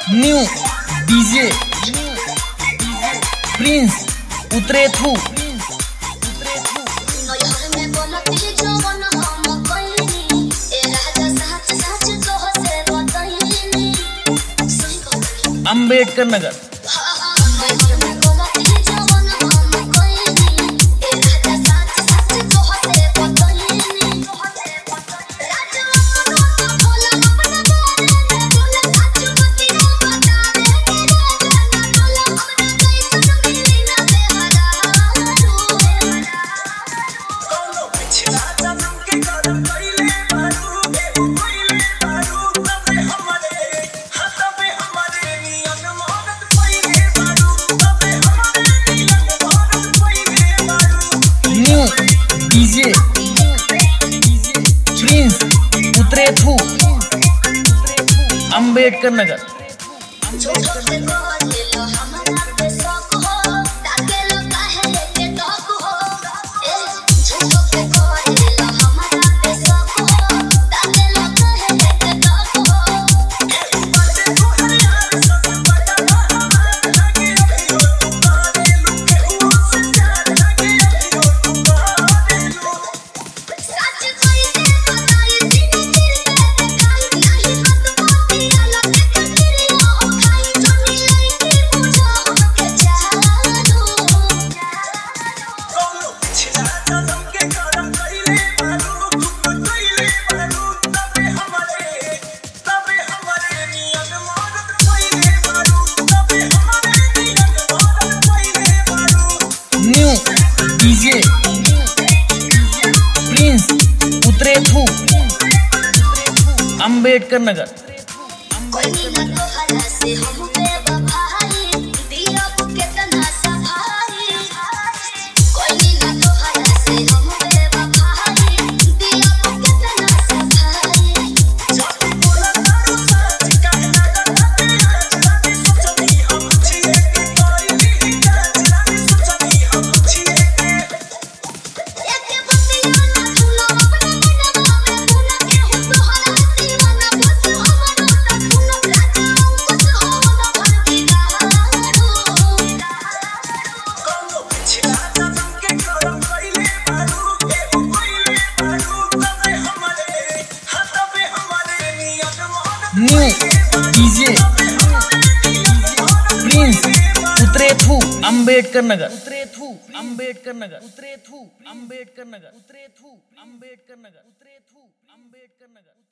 New DJ Prince उतरे थू। Ambedkar Nagar DJ Prince उतरे थू। अंबेडकर नगर डीजे प्रिंस उतरे थू। Ambedkar Nagar new DJ Prince उतरे थू। अंबेडकर नगर उतरे थू। अंबेडकर नगर उतरे थू। अंबेडकर नगर उतरे थू। अंबेडकर नगर उतरे थू। अंबेडकर नगर।